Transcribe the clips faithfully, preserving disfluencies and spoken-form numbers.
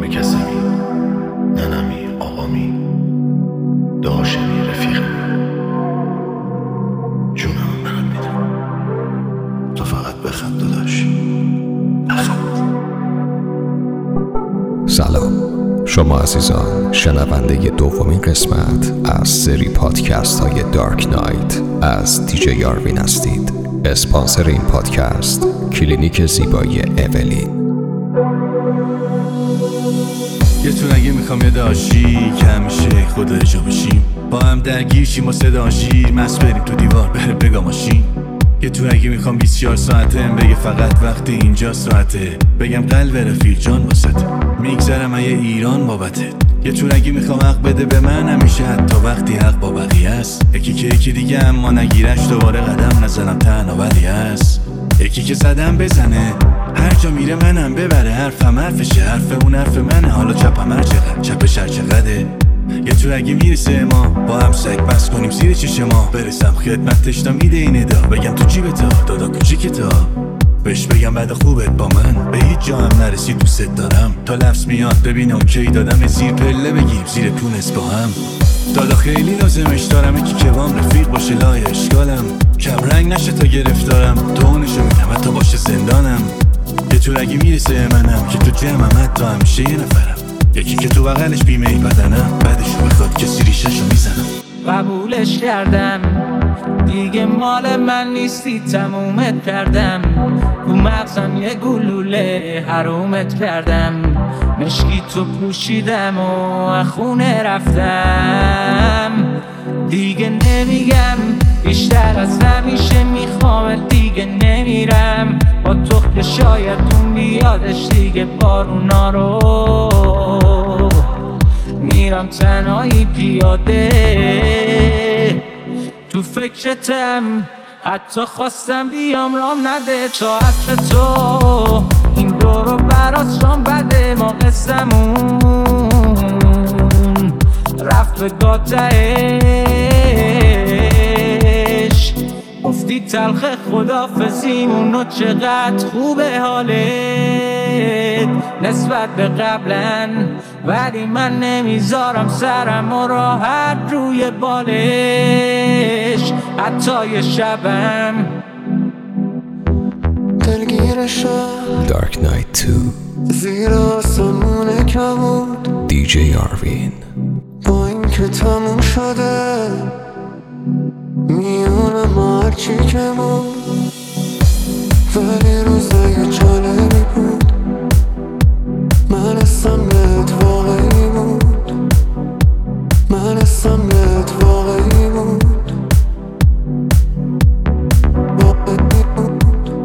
دیوار کسمی ننمی آقامی داشمی رفیقمی جونم برات میدم تو فقط بخند داداش بخند. سلام، شما عزیزان شنونده دومین قسمت از سری پادکست های دارک نایت از دیجی یاروین هستید. اسپانسر این پادکست کلینیک زیبایی اولین. یه تو نگه میخوام یه داشی که همیشه خدا جا بشیم، با هم درگیر شیم و صدا شیر مست بریم تو دیوار بره بگا ماشین. یه تو نگه میخوام بیست و چهار ساعته بگه فقط وقتی اینجا ساعته، بگم قلب رفیق جان واسطه میگذرم یه ایران بابته. یه تو نگه میخوام حق بده به من همیشه حتی وقتی حق با بقیه است. یکی که یکی دیگه اما نگیرش دوباره قدم نزنم تنها ولی هست. یکی که زدم بزنه هر جا میره منم ببره، حرفم حرفشه حرف اون حرف منه، حالا چپم هر چقدر چپش هر چقدره. یه تو اگه میرسه ما با هم سگ بس کنیم زیر چش ما، برسم خدمتش تا میده این ادا، بگم تو جیبه تا دادا کوچیک تا بهش بگم بعد خوبت با من به هیچ جا هم نرسی دوست دارم، تا لفظ میاد ببین اوکی دادم زیر پله بگیم زیر تونس با هم. دادا خیلی لازمش دارم یکی که بام رفیق باشه لای اشکالم، کم رنگ نشه تا گرفتارم دونشو میدم حتی باشه زندانم. یه تو اگه میرسه منم که تو جمعم حتی همیشه یه نفرم، یکی که تو بغلش بیمه ای بدنم بعدشو بخواد کسی ریششو میزنم. قبولش کردم دیگه مال من نیستی تمومت کردم، رو مغزم یه گلوله حرومت کردم، مشکی تو پوشیدم و خونه رفتم. دیگه نمیگم بیشتر از همیشه میخوام، دیگه نمیرم با تو که شاید اون بیادش دیگه بارونا رو، میرم تنهایی پیاده تو فکرتم، حتی خواستم بیام رام نده تا عطر تو این دو رو برات شام بده. ما قصمون رفت به گاتهش، گفتی تلخ خدافزیمون و چقدر خوبه حالت نسبت به قبلن، ولی من نمیذارم سرم و راحت روی بالش حتی یه شبم دلگیرشم. دارک نایت دو زیر آسمون کبود دیجی یاروین. با این که تموم شده میونه ما هرچی که بود، ولی روزای جالبی بود، من اسمت واقعی بود، من اسمت واقعی بود، واقعی بود.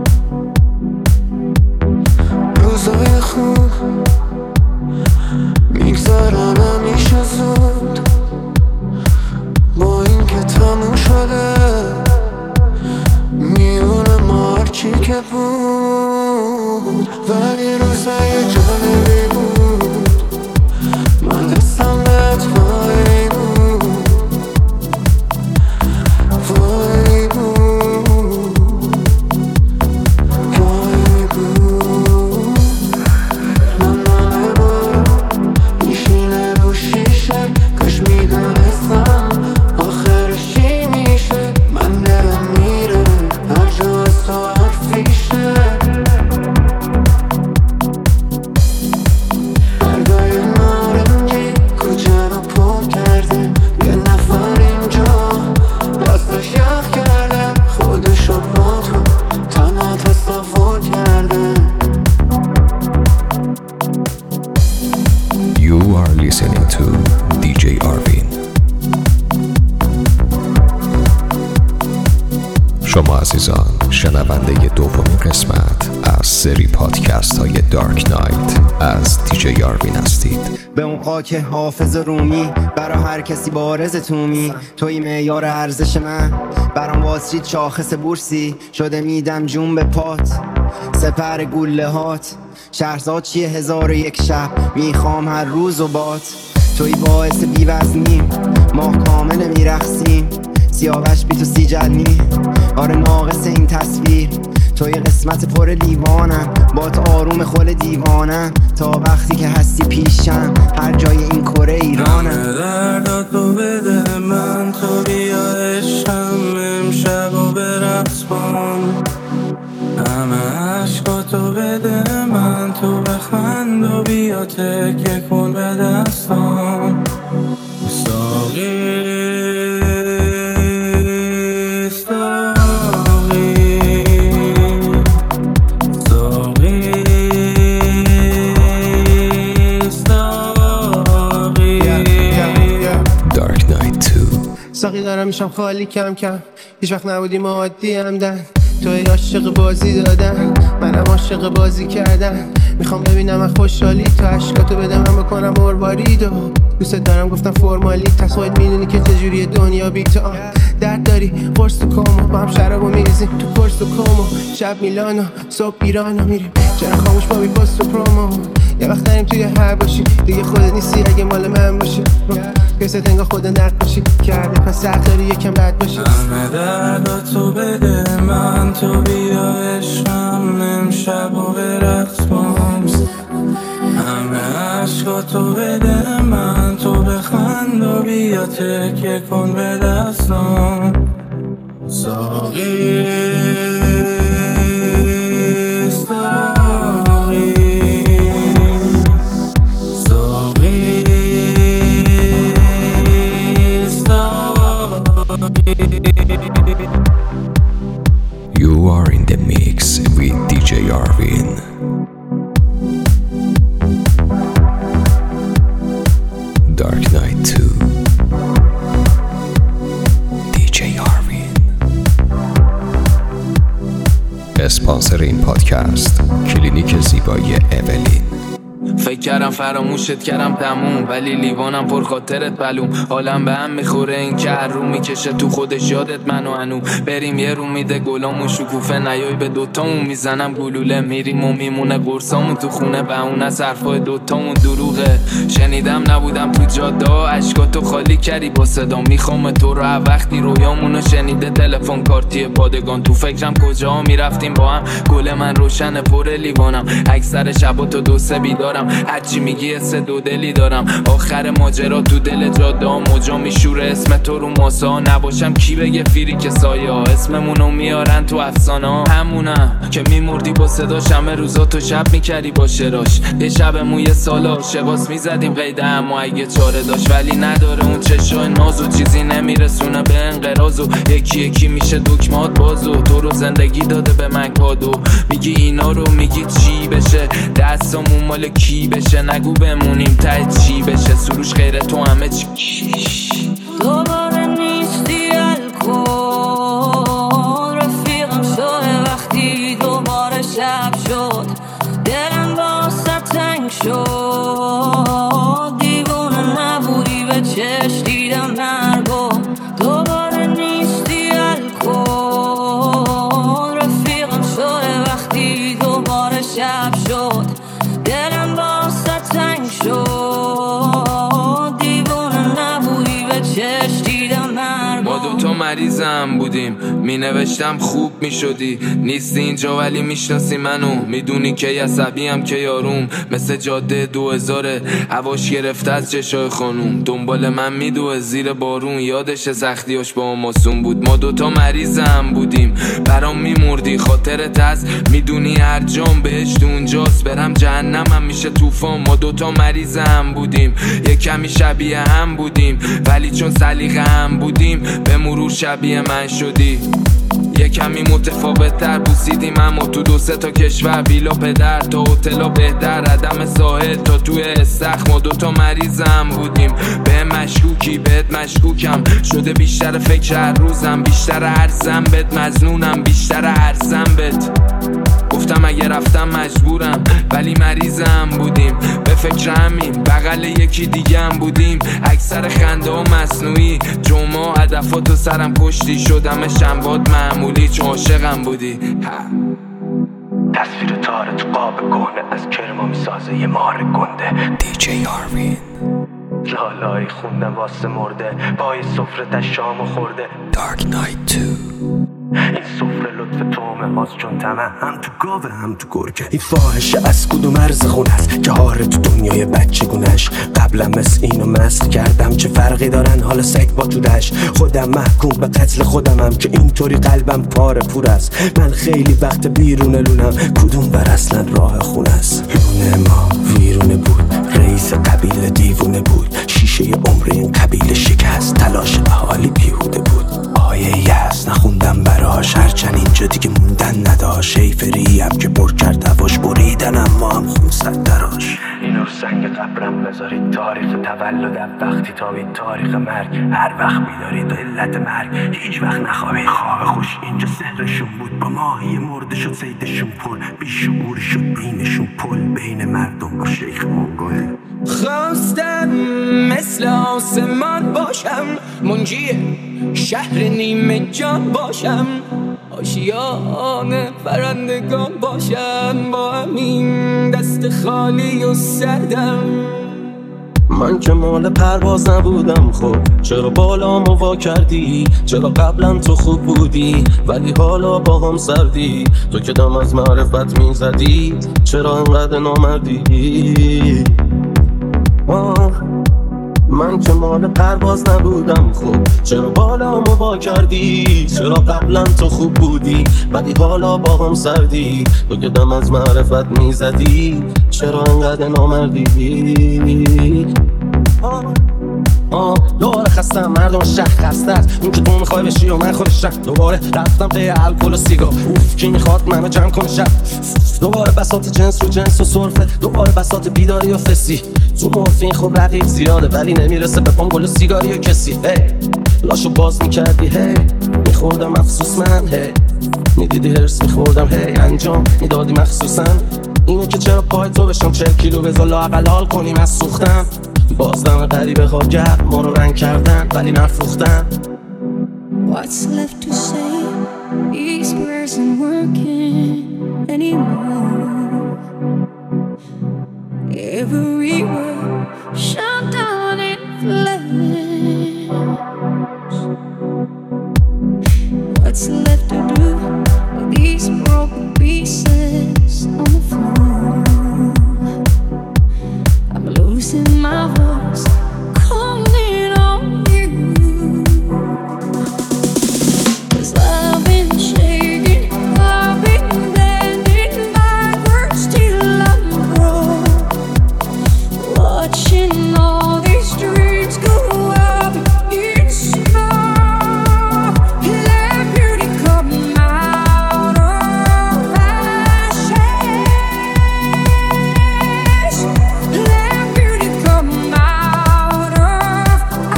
روزای خوب میگذرن همیشه زود، با این که تموم شده میونه ما هرچی که بود، ولی روزای جالبی بود، من اسمت واقعی بود، واقعی بود، واقعی بود. من همه بار میشینه رو شیشه، کاش میدونستم آخرش چی میشه، من دلم میره هر جا از تو حرفیشه. بردای نارنجی کوچه رو پر کرده، یه نفر اینجا دستش یخ کرده، خودشو با تو تنها تصور کرده. You are listening to دیجی یاروین. شما عزیزان شنونده دومین قسمت از سری پادکست های دارک نایت از دیجی یاروین هستید. به اون قاک حافظ رومی برا هر کسی بارز تومی، توی معیار ارزش من برام واسید شاخص بورسی شده، میدم جون به پات سپر گله هات. شهرزاد چیه هزار و یک شب میخوام هر روز و بات، توی باعث بیوزنیم ما کامل میرخسیم، سیاوش بی تو سی جلنی آره ناقص این تصویر، توی قسمت پر لیوانم، با تو آروم خل دیوانم، تا وقتی که هستی پیشم هر جای این کره ایرانم. همه دردات تو بده من، تو بیا عشقم امشب و به رقص بان. همه عشقاتو بده من، تو بخند و بیا تکیه کن به دستان. ساقی ساقی ساقی ساقی Dark Knight two. ساقی دارم میشم خالی کم کم، هیچ وقت نبودیم عادی همدن. توی عاشق بازی دادن، منم عاشق بازی کردن. میخوام ببینم از خوشحالی تو عشقاتو بده من بکنم مروارید. و دوست دارم گفتم فرمالی، پس خودت میدونی که چجوری دنیا بی تو. آن درد داری قرص تو کامو، با هم شرابو میریزیم تو پرس تو کامو. شب میلانو صبح ایرانو میریم، چرا خاموش با بی پست و پرومو. یه وقت داریم توی هر باشی، دیگه خودت نیستی اگه مال من باشی. کسی انگار خودت نقاشی کرده، پس حق داری یکم بد باشی. همه درداتو بده من، تو بیا عشقم امشب و به رقص بام. همه عشقاتو بده من، تو بخند و بیا تکیه کن به دستام. ساقی ساقی ساقی You are in the mix with D J Arvin. Dark Knight two. دی جی Arvin. اسپانسر این پادکست کلینیک زیبایی اولین. فکر کردم فراموشت کردم تموم، ولی لیوانم پر خاطرت بلوم. حالم به هم میخوره این که هر رو میکشه تو خودش یادت منو هنو. بریم یه رو میده گلامون شکوفه، نیای به دوتامون میزنم گلوله. میریم و میمونه قرصامون تو خونه، به اون از حرفای دوتامون دروغه. شنیدم نبودم تو جاده، عشقاتو خالی کردی با صدا. میخوام تو رو وقتی رویامونو شنیده تلفن کارتی پادگان. تو فکرم کجا میرفتیم با هم، گل من روشن پر لیوانم. اکثر شبا تو دو سه بیدارم، هرچی میگی حس دو دلی دارم. آخر ماجرا تو دل جاده ها موجا میشوره، اسم تو رو ماسا. نباشم کی بگه فیری که سایه ها اسممونو میارن تو افسانه ها. همونم که میمردی با صداش، همه روزا تو شب میکردی با شراش. یه شبمون یه سال عاشقاس میزدیم قیده، اما اگه چاره داشت ولی نداره اون چشای نازو. چیزی نمیرسونه به انقراض و یکی یکی میشه دکمات بازو. تو رو زندگی داده به من کادو، میگی اینا رو میگی چی بشه، دستامون مال کی بشه. نگو بمونیم ته چی بشه، سروش غیر تو همه چی. دوباره نیستی الکل، رفیقم شده وقتی دوباره شب شد. دلم واسه تنگ شد، دیوونه نبودی به چشم دیدم مرگو. دوباره نیستی الکل، رفیقم شده وقتی دوباره شب شد. دلم واسه تنگ شد، دیوونه نبودی به چشم دیدم مرگو. ما دوتا مریضم بودیم، می نوشتم خوب می شدی. نیستی اینجا ولی میشناسی منو، میدونی که عصبیم که یاروم. مثل جاده دو هزاره، هواش گرفته از چشای خانوم. دنبال من میدوه زیر بارون، یادش سختیاش با ماسون بود. ما دوتا مریضم بودیم، برام میمردی خاطرت از. میدونی هر جام بهشت اونجاست، برم جهنمم میشه طوفان. ما دوتا مریضم بودیم، یه کمی شبیه هم بودیم، ولی چون سلیقه هم بودیم به مرور شبیه من شدی. یه کمی متفاوت تر بوسیدیم، اما تو دو سه تا کشور، ویلا پدر تا هتل بهتر، عدم ساحل تا توی استخر. ما دوتا مریضم بودیم، به مشکوکی بهت مشکوکم شده. بیشتر فکر هر روزم، بیشتر ارزم بهت مظنونم، بیشتر ارزم بهت. گفتم اگه رفتم مجبورم، ولی مریضم بودیم. به فکر همین بغل یکی دیگه هم بودیم. اکثر خنده ها مصنوعی، جمعه هدفاتو سرم کشتی. شدم شنباد معمولی چون عاشقم بودی. تصویر تاره تو قاب کهنه، از کرما میسازه یه مار گنده. دی جی Arvin. لالایی خوندم واسه مرده، پای سفرتش شامو خورده. Dark Knight two. این سفره لطف تومه باز چون تمه هم تو گاوه هم تو گرگه. این فاحشه از کدوم مرز خونه است که هاره تو دنیای بچگونش. قبلا مثل اینو مسخ کردم چه فرقی دارن حالا سگ با تودش. خودم محکوم به قتل خودمم که اینطوری قلبم پاره پور است. من خیلی وقت بیرون لونم کدوم بر اصلا راه خونه است. لونه ما ویرونه بود، رئیس قبیله دیوونه بود، شیشه عمر این قبیله شکست، تلاش اهالی بیهوده بود. آیه یست نخوندم براش هرچند اینجا دیگه موندن نداشت. شیفریم که پر کرد هواش بریدن اما هم خونصد دراش. اینو رو سنگ قبرم بذارید، تاریخ تولدم وقتی تابید، تاریخ مرگ هر وقت بیدارید، علت مرگ هیچ وقت نخوابید. خواب خوش اینجا سحرشون بود، با ماهی مرده شد سیدشون پر، بیشعور شد بینشون پل بین مردم با شیخ منگل. خواستم مثل آسمان باشم، منجی شهر نیمه جان باشم، آشیان پرندگان باشم، با همین دست خالی و سردم. من که مال پرواز نبودم، خب چرا بالامو وا کردی؟ چرا قبلا تو خوب بودی ولی حالا با هم سردی؟ تو که دم از معرفت میزدی چرا انقدر نامردی؟ آه من که مال پرواز نبودم، خب چرا بالامو وا کردی؟ چرا قبلا تو خوب بودی ولی حالا با هم سردی؟ تو که دم از معرفت میزدی چرا انقدر نامردی؟ آه آه دوباره خستم، مردم شهر خسته است. اون که تو میخوای بشی و من خودش شد. دوباره رفتم پی الکل و سیگار، اوف کی میخواد منو جمع کنه شب. دوباره بساط جنس رو جنس و سرفه، دوباره بساط بیداری و فسی. تو مورفین خب رقیق زیاده ولی نمیرسه به پام گل و سیگاری و کسی. هی لاشو باز میکردی، هی میخوردم افسوس من، هی میدیدی هرس میخوردم، هی انجام میدادی مخصوصا اینو که چرا پای تو بشم چهل کیلو بذار لااقل حال کنیم از سوختم. بازدم غریبه ها گرد ما رو رنگ کردن ولی نفروختن. What's left to say? These words aren't working anymore. Every word shut down in flames. What's left to do with these broken pieces on the floor? I'm losing my voice, calling on you. 'Cause I've been shaking, I've been bending backwards till I'm broke, watching all these dreams go up in smoke. Let beauty come out of ashes. Let beauty come out of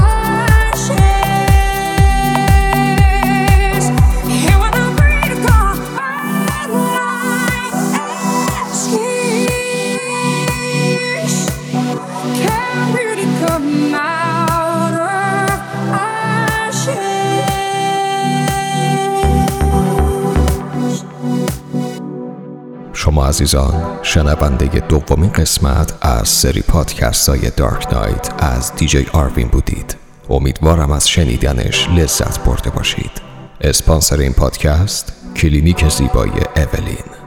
ashes. And when I'm ready to come out like ashes, can beauty come out of ashes? شما عزیزان شنونده دومین قسمت از سری پادکست های دارک نایت از دیجی آروین بودید. امیدوارم از شنیدنش لذت برده باشید. اسپانسر این پادکست کلینیک زیبایی اولین.